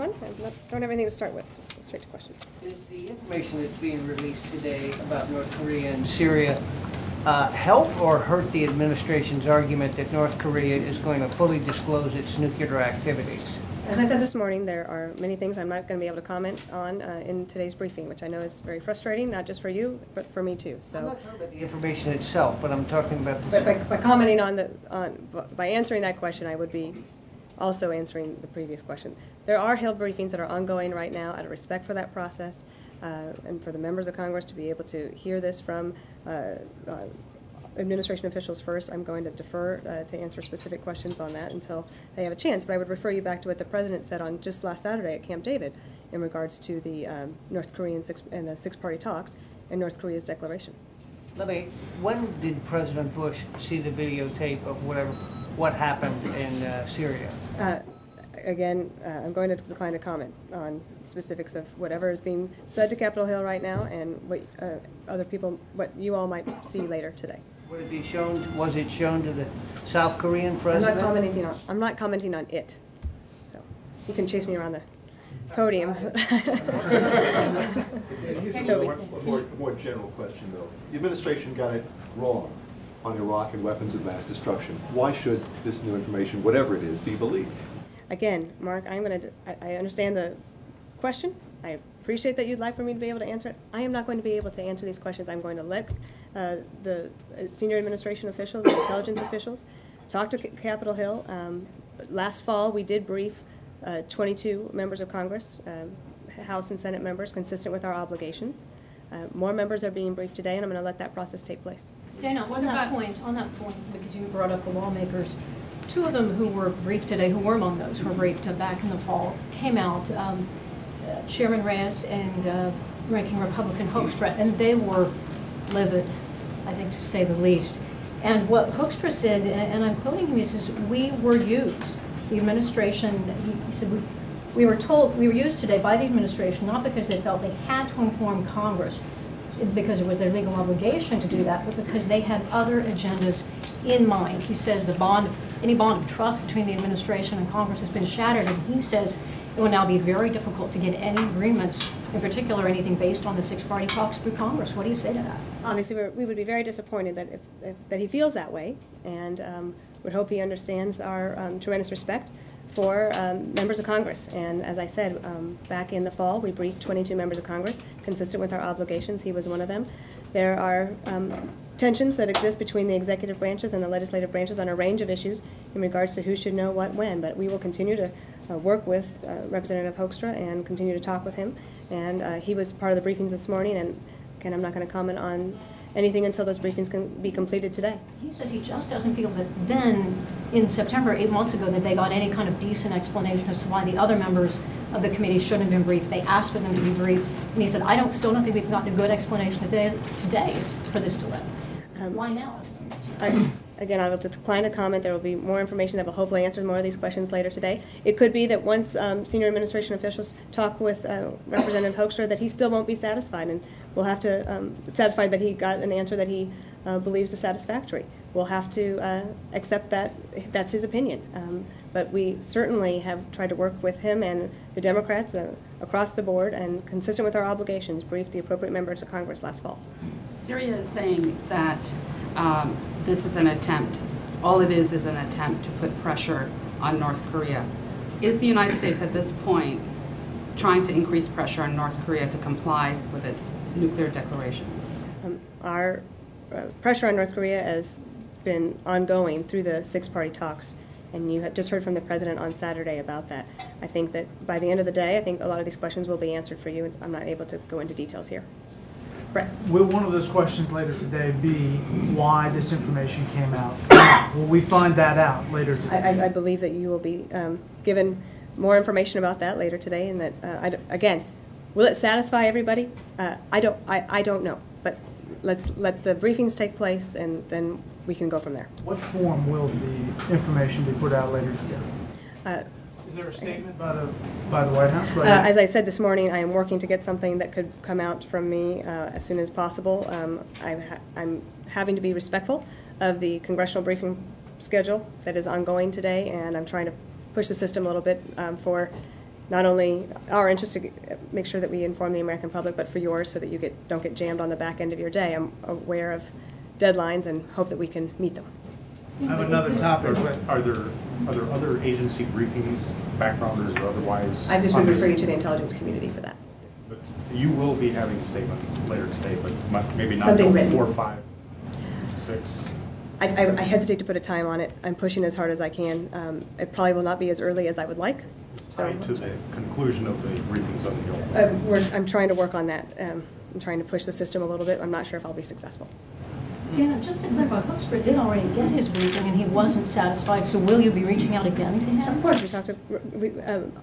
everyone. I don't have anything to start with, so straight to questions. Is the information that's being released today about North Korea and Syria help or hurt the administration's argument that North Korea is going to fully disclose its nuclear activities? As I said this morning, there are many things I'm not going to be able to comment on in today's briefing, which I know is very frustrating, not just for you, but for me too. So I'm not talking about the information itself, but I'm talking about the... But by commenting by answering that question, I would be also answering the previous question. There are Hill briefings that are ongoing right now out of respect for that process and for the members of Congress to be able to hear this from administration officials first. I'm going to defer to answer specific questions on that until they have a chance, but I would refer you back to what the President said on just last Saturday at Camp David in regards to the North Korean and the six-party talks and North Korea's declaration. When did President Bush see the videotape of what happened in Syria? Again, I'm going to decline to comment on specifics of whatever is being said to Capitol Hill right now and what you all might see later today. Would it be shown? Was it shown to the South Korean president? I'm not commenting on it. So you can chase me around the podium. Here's a more general question, though. The administration got it wrong on Iraq and weapons of mass destruction. Why should this new information, whatever it is, be believed? Again, Mark, I understand the question. I appreciate that you'd like for me to be able to answer it. I am not going to be able to answer these questions. I'm going to let the senior administration officials and intelligence officials talk to Capitol Hill. Last fall, we did brief 22 members of Congress, House and Senate members, consistent with our obligations. More members are being briefed today, and I'm going to let that process take place. Dana, on that point, because you brought up the lawmakers, two of them who were briefed today, who were among those who were briefed back in the fall, came out, Chairman Reyes and Ranking Republican Hoekstra, and they were livid, I think, to say the least. And what Hoekstra said, and I'm quoting him, he says, "We were used." The administration, he said, we were used today by the administration, not because they felt they had to inform Congress, because it was their legal obligation to do that, but because they had other agendas in mind. He says any bond of trust between the administration and Congress has been shattered, and he says it will now be very difficult to get any agreements, in particular anything based on the six-party talks through Congress. What do you say to that? Obviously, we would be very disappointed that he feels that way, and would hope he understands our tremendous respect for members of Congress. And as I said, back in the fall, we briefed 22 members of Congress, consistent with our obligations. He was one of them. There are tensions that exist between the executive branches and the legislative branches on a range of issues in regards to who should know what when, but we will continue to work with Representative Hoekstra and continue to talk with him. And he was part of the briefings this morning, and again, I'm not going to comment on anything until those briefings can be completed today. He says he just doesn't feel that then, in September, 8 months ago, that they got any kind of decent explanation as to why the other members of the committee shouldn't have been briefed. They asked for them to be briefed, and he said, still don't think we've gotten a good explanation today for this delay. Why now? Again, I will decline to comment. There will be more information that will hopefully answer more of these questions later today. It could be that once senior administration officials talk with Representative Hoekstra that he still won't be satisfied, and we'll have to satisfied that he got an answer that he believes is satisfactory. We'll have to accept that that's his opinion. But we certainly have tried to work with him and the Democrats across the board, and consistent with our obligations, briefed the appropriate members of Congress last fall. Syria is saying that this is an attempt, all it is an attempt to put pressure on North Korea. Is the United States at this point trying to increase pressure on North Korea to comply with its nuclear declaration? Our pressure on North Korea has been ongoing through the six-party talks, and you have just heard from the President on Saturday about that. I think that by the end of the day, I think a lot of these questions will be answered for you, and I'm not able to go into details here. Brett. Will one of those questions later today be why this information came out? Will we find that out later today? I believe that you will be given more information about that later today, and that again, will it satisfy everybody? I don't know, but let's let the briefings take place, and then we can go from there. What form will the information be put out later today? Is there a statement by the White House? As I said this morning, I am working to get something that could come out from me as soon as possible. I'm having to be respectful of the congressional briefing schedule that is ongoing today, and I'm trying to push the system a little bit for not only our interest to make sure that we inform the American public, but for yours, so that you don't get jammed on the back end of your day. I'm aware of deadlines and hope that we can meet them. I have another topic. Are there other agency briefings, backgrounders or otherwise? I just would refer you to the intelligence community for that. But you will be having a statement later today, but maybe not Something until written. 4, 5, 6. I hesitate to put a time on it. I'm pushing as hard as I can. It probably will not be as early as I would like. It's So tied to the conclusion of the briefings on the Hill. I'm trying to work on that. I'm trying to push the system a little bit. I'm not sure if I'll be successful. Dana, just to clarify, Hoekstra did already get his briefing and he wasn't satisfied, so will you be reaching out again to him? Of course, we talked to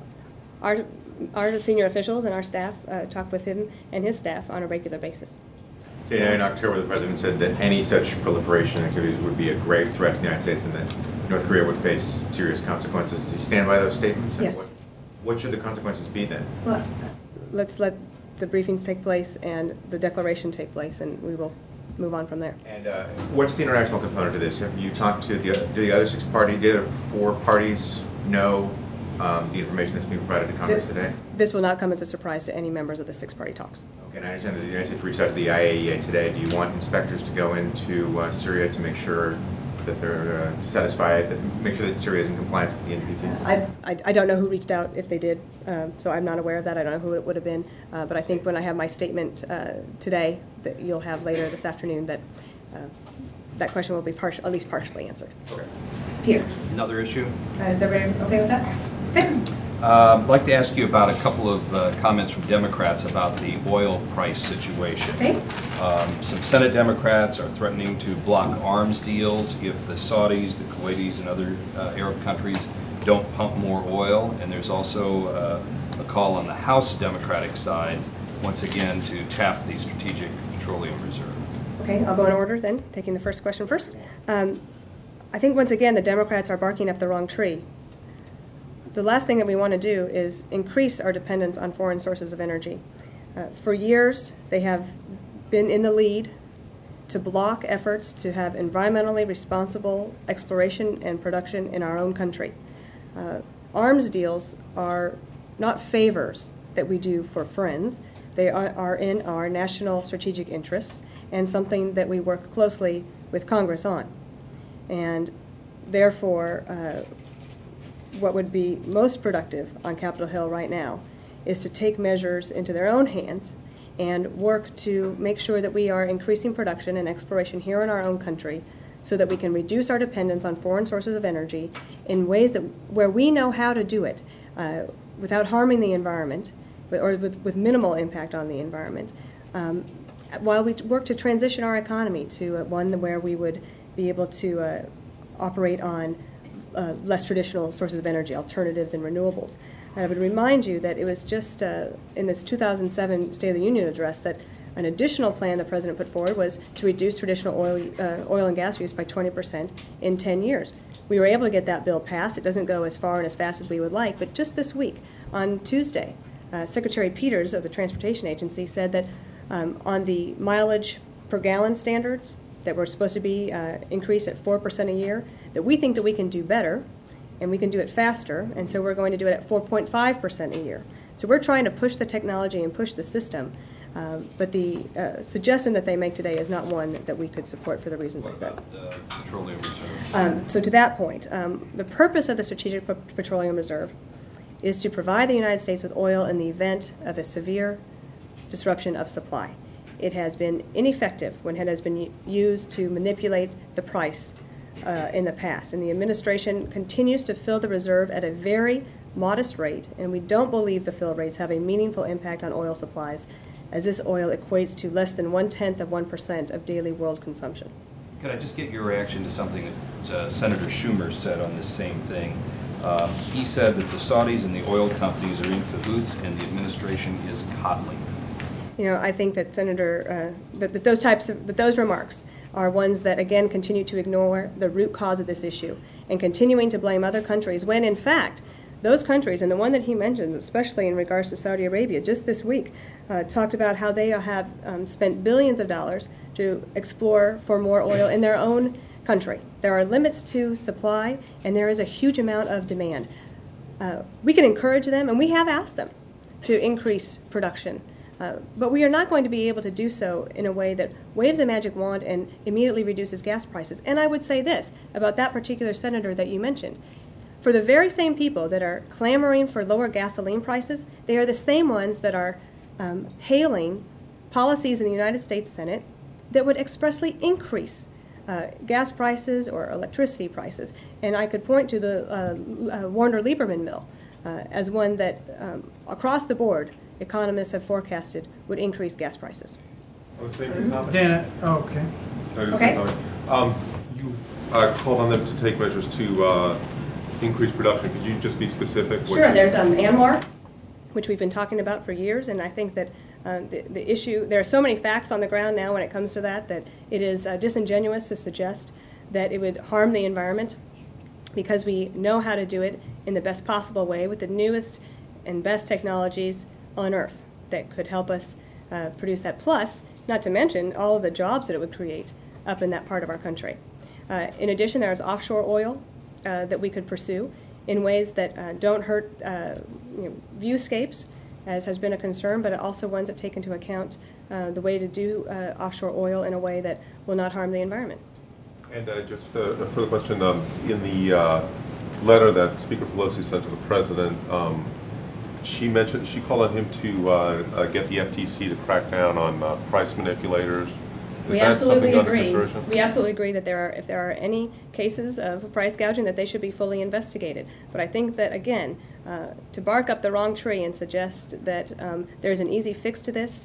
our senior officials and our staff talk with him and his staff on a regular basis. Dana, in October, the president said that any such proliferation activities would be a grave threat to the United States and that North Korea would face serious consequences. Does he stand by those statements? And Yes. What should the consequences be then? Well, let's let the briefings take place and the declaration take place, and we will move on from there. And what's the international component to this? Have you talked to do the other 4 parties know the information that's being provided to Congress today? This will not come as a surprise to any members of the 6-party talks. Okay, and I understand that the United States reached out to the IAEA today. Do you want inspectors to go into Syria to make sure that they're satisfied, make sure that Syria is in compliance with the NPT? I don't know who reached out, if they did, so I'm not aware of that. I don't know who it would have been. But I think when I have my statement today that you'll have later this afternoon, that that question will be at least partially answered. Okay. Peter. Another issue? Is everybody okay with that? Okay. I'd like to ask you about a couple of comments from Democrats about the oil price situation. Okay. Some Senate Democrats are threatening to block arms deals if the Saudis, the Kuwaitis, and other Arab countries don't pump more oil. And there's also a call on the House Democratic side, once again, to tap the Strategic Petroleum Reserve. Okay, I'll go in order then, taking the first question first. I think once again the Democrats are barking up the wrong tree. The last thing that we want to do is increase our dependence on foreign sources of energy. For years, they have been in the lead to block efforts to have environmentally responsible exploration and production in our own country. Arms deals are not favors that we do for friends. They are in our national strategic interest and something that we work closely with Congress on. And therefore, what would be most productive on Capitol Hill right now is to take measures into their own hands and work to make sure that we are increasing production and exploration here in our own country so that we can reduce our dependence on foreign sources of energy in ways where we know how to do it without harming the environment or with minimal impact on the environment, while we work to transition our economy to one where we would be able to operate on less traditional sources of energy, alternatives and renewables. And I would remind you that it was just in this 2007 State of the Union address that an additional plan the President put forward was to reduce traditional oil and gas use by 20% in 10 years. We were able to get that bill passed. It doesn't go as far and as fast as we would like, but just this week, on Tuesday, Secretary Peters of the Transportation Agency said that on the mileage per gallon standards that were supposed to be increased at 4% a year, that we think that we can do better and we can do it faster, and so we're going to do it at 4.5% a year. So we're trying to push the technology and push the system, but the suggestion that they make today is not one that we could support for the reasons I said. What about the Petroleum Reserve? So to that point, the purpose of the Strategic Petroleum Reserve is to provide the United States with oil in the event of a severe disruption of supply. It has been ineffective when it has been used to manipulate the price in the past. And the administration continues to fill the reserve at a very modest rate, and we don't believe the fill rates have a meaningful impact on oil supplies, as this oil equates to less than 0.1% of daily world consumption. Could I just get your reaction to something that Senator Schumer said on this same thing? He said that the Saudis and the oil companies are in cahoots and the administration is coddling. You know, I think that those remarks are ones that, again, continue to ignore the root cause of this issue and continuing to blame other countries when, in fact, those countries, and the one that he mentioned, especially in regards to Saudi Arabia, just this week, talked about how they have spent billions of dollars to explore for more oil in their own country. There are limits to supply, and there is a huge amount of demand. we can encourage them, and we have asked them to increase production. But we are not going to be able to do so in a way that waves a magic wand and immediately reduces gas prices. And I would say this about that particular senator that you mentioned. For the very same people that are clamoring for lower gasoline prices, they are the same ones that are hailing policies in the United States Senate that would expressly increase gas prices or electricity prices. And I could point to the Warner-Lieberman mill as one that, across the board, economists have forecasted would increase gas prices. I was saying, Dana, okay. Okay. You called on them to take measures to increase production. Could you just be specific? Sure. There's ANWR, which we've been talking about for years, and I think that the issue, there are so many facts on the ground now when it comes to that it is disingenuous to suggest that it would harm the environment, because we know how to do it in the best possible way with the newest and best technologies on Earth that could help us produce that. Plus, not to mention all of the jobs that it would create up in that part of our country. In addition, there's offshore oil that we could pursue in ways that don't hurt viewscapes, as has been a concern, but also ones that take into account the way to do offshore oil in a way that will not harm the environment. And just a further question, in the letter that Speaker Pelosi sent to the President, she called on him to get the FTC to crack down on price manipulators. We absolutely agree. We absolutely agree that if there are any cases of price gouging, that they should be fully investigated. But I think that, again, to bark up the wrong tree and suggest that there's an easy fix to this,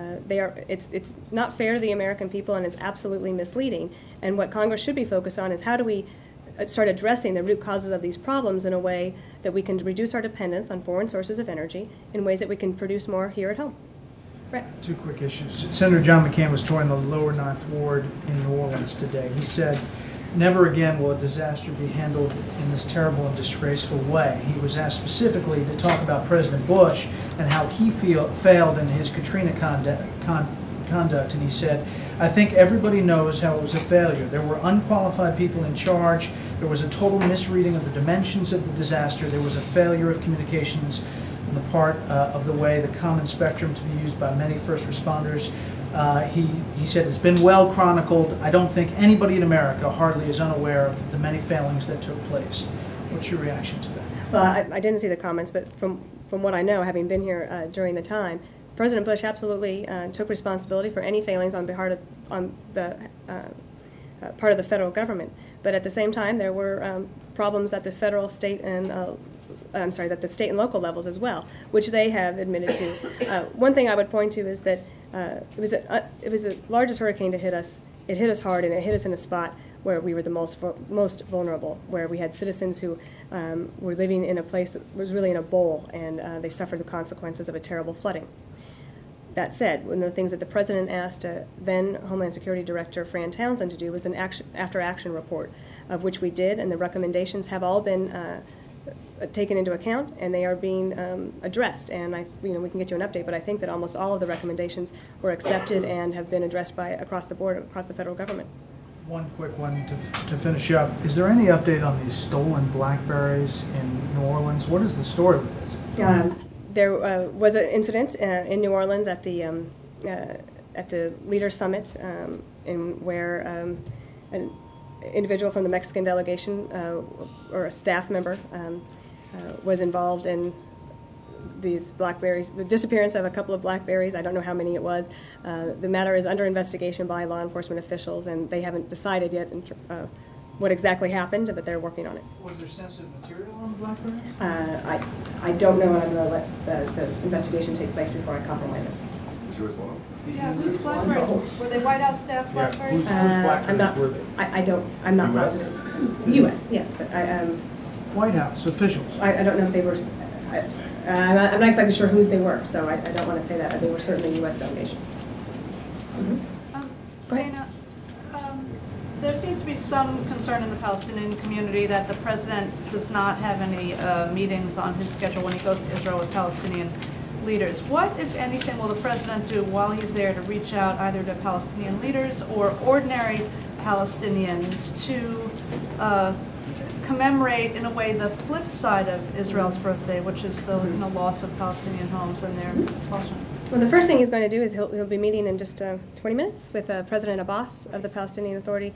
it's not fair to the American people, and is absolutely misleading. And what Congress should be focused on is how do we start addressing the root causes of these problems in a way that we can reduce our dependence on foreign sources of energy in ways that we can produce more here at home. Right. Two quick issues. Senator John McCain was touring the lower Ninth Ward in New Orleans today. He said, never again will a disaster be handled in this terrible and disgraceful way. He was asked specifically to talk about President Bush and how he failed in his Katrina conduct, and he said, I think everybody knows how it was a failure. There were unqualified people in charge. There was a total misreading of the dimensions of the disaster. There was a failure of communications on the part of the way the common spectrum to be used by many first responders. He said it's been well chronicled. I don't think anybody in America hardly is unaware of the many failings that took place. What's your reaction to that? Well, I didn't see the comments, but from what I know, having been here during the time, President Bush absolutely took responsibility for any failings on the part of the federal government. But at the same time, there were problems at the federal, state, and that the state and local levels as well, which they have admitted to. One thing I would point to is that it was the largest hurricane to hit us. It hit us hard, and it hit us in a spot where we were the most vulnerable, where we had citizens who were living in a place that was really in a bowl, and they suffered the consequences of a terrible flooding. That said, one of the things that the President asked then Homeland Security Director Fran Townsend to do was an after-action report, of which we did, and the recommendations have all been taken into account, and they are being addressed. And we can get you an update, but I think that almost all of the recommendations were accepted and have been addressed across the board, across the federal government. One quick one to finish up. Is there any update on these stolen BlackBerries in New Orleans? What is the story with this? There was an incident in New Orleans at the Leaders Summit, where an individual from the Mexican delegation or a staff member was involved in these BlackBerries, the disappearance of a couple of BlackBerries. I don't know how many it was. The matter is under investigation by law enforcement officials, and they haven't decided yet what exactly happened, but they're working on it. Was there sensitive material on the BlackBerry? I don't know, and I'm going to let the investigation take place before I compromise it. Yeah, whose BlackBerries? Were they White House staff BlackBerries? Whose BlackBerries were they? I'm not positive. U.S., yes, but White House officials. I don't know if they were. I'm not exactly sure whose they were, so I don't want to say that. They were certainly U.S. delegation. Mm-hmm. Dana, there seems to be some concern in the Palestinian community that the president does not have any meetings on his schedule when he goes to Israel with Palestinian leaders. What, if anything, will the president do while he's there to reach out either to Palestinian leaders or ordinary Palestinians to commemorate in a way the flip side of Israel's birthday, which is the loss of Palestinian homes and their expulsion? Well, the first thing he's going to do is he'll be meeting in just 20 minutes with President Abbas of the Palestinian Authority.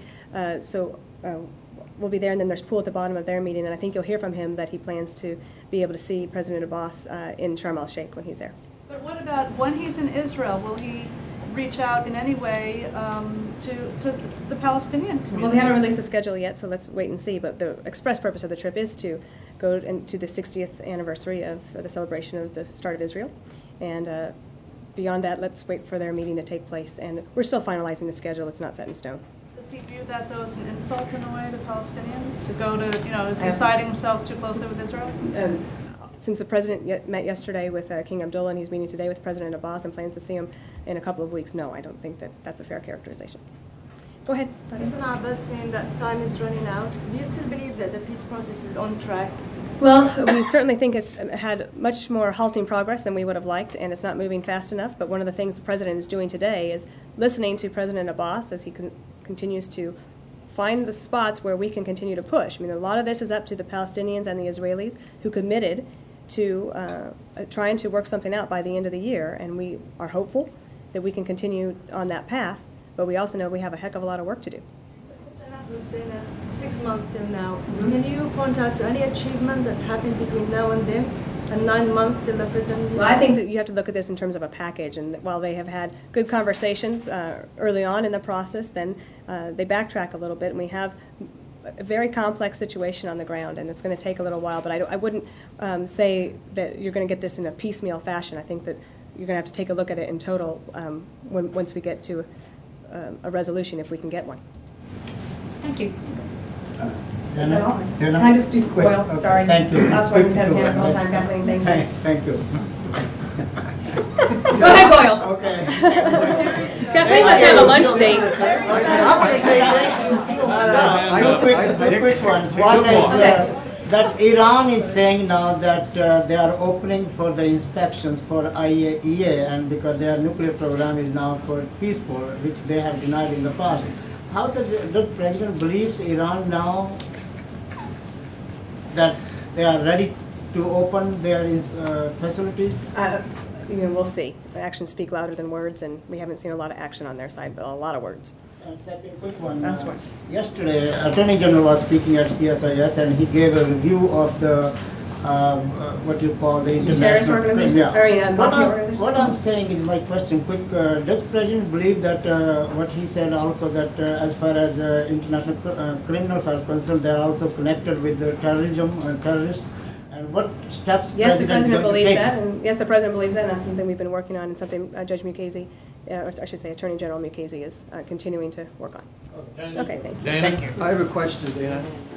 We'll be there, and then there's pool at the bottom of their meeting, and I think you'll hear from him that he plans to be able to see President Abbas in Sharm el-Sheikh when he's there. But what about when he's in Israel? Will he reach out in any way to the Palestinian community? Well, they haven't released a schedule yet, so let's wait and see. But the express purpose of the trip is to go to the 60th anniversary of the celebration of the start of Israel. And beyond that, let's wait for their meeting to take place. And we're still finalizing the schedule. It's not set in stone. Does he view that, though, as an insult in a way to Palestinians? To go to, is he siding himself too closely with Israel? Since the president met yesterday with King Abdullah, and he's meeting today with President Abbas and plans to see him in a couple of weeks, no, I don't think that that's a fair characterization. Go ahead. President Abbas saying that time is running out. Do you still believe that the peace process is on track? Well, we certainly think it's had much more halting progress than we would have liked, and it's not moving fast enough. But one of the things the president is doing today is listening to President Abbas as he continues to find the spots where we can continue to push. I mean, a lot of this is up to the Palestinians and the Israelis who committed to trying to work something out by the end of the year, and we are hopeful that we can continue on that path, but we also know we have a heck of a lot of work to do. Since enough was been 6 months till now, can you point out to any achievement that happened between now and then, and 9 months till the president? Well, I think that you have to look at this in terms of a package, and while they have had good conversations early on in the process, then they backtrack a little bit, and we have a very complex situation on the ground, and it's going to take a little while, but I wouldn't say that you're going to get this in a piecemeal fashion. I think that you're going to have to take a look at it in total once we get to a resolution, if we can get one. Thank you. Can I just do quick? Well, okay. Sorry. Thank you. That's why we said the whole time, Kathleen. Thank you. Thank you. Go ahead, Goyle. Okay. Kathleen must have a lunch date. Two quick ones. One is that Iran is saying now that they are opening for the inspections for IAEA, and because their nuclear program is now for peaceful, which they have denied in the past. How does the president believes Iran now that they are ready to open their facilities? We'll see. Actions speak louder than words, and we haven't seen a lot of action on their side, but a lot of words. And second quick one. That's one. Yesterday, Attorney General was speaking at CSIS, and he gave a review of the what you call the terrorist organization. Yeah. What I'm saying is my question. Quick, does the president believe that what he said also that as far as international criminals are concerned, they are also connected with the terrorism and terrorists? And what steps? Yes, the president believes that, and yes, the president believes that, and that's something we've been working on, and something Judge Mukasey, or I should say Attorney General Mukasey, is continuing to work on. Okay, thank you. Thank you. I have a question, Dana.